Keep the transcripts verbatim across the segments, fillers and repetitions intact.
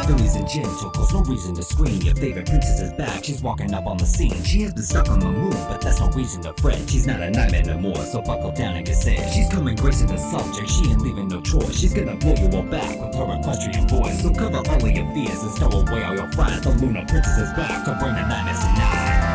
Phillies and gentle, cause no reason to scream. Your favorite princess is back, she's walking up on the scene. She has been stuck on the moon, but that's no reason to fret. She's not a nightmare no more, so buckle down and get set. She's coming gracing the subject, she ain't leaving no choice. She's gonna blow you all back with her equestrian voice. So cover all of your fears and stow away all your fright. The lunar princess is back to bring the nightmares tonight.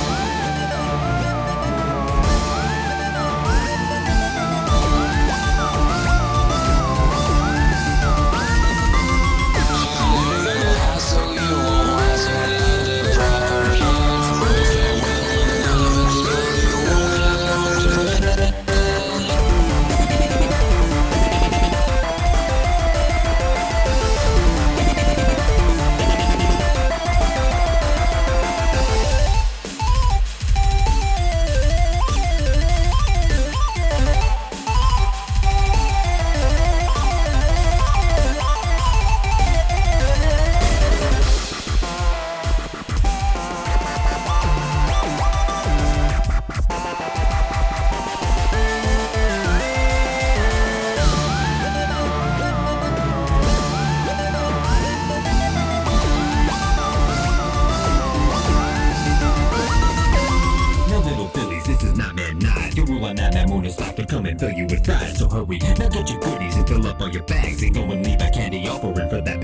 Your rule on that moon is locked, but come and fill you with fright. So hurry, now get your goodies and fill up all your bags and go and leave a candy offering for that